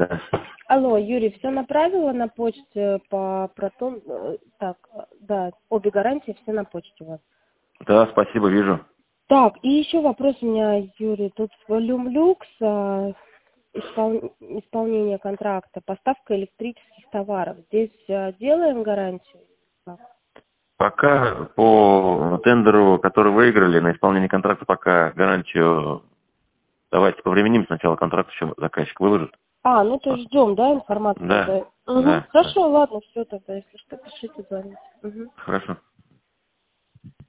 Да. Алло, Юрий, все направила на почте по протон... Так, да, обе гарантии все на почте у вас. Да, спасибо, вижу. Так, и еще вопрос у меня, Юрий. Тут в Люмлюкс исполнение контракта, поставка электрических товаров. Здесь делаем гарантию? Как? Пока по тендеру, который выиграли, на исполнение контракта пока гарантию давайте повременим, сначала контракт еще заказчик выложит. Ну то ждем, да, информацию? Да, Да. Угу. да, да. Хорошо, ладно, все тогда, если что, пишите, звоните. Угу. Хорошо.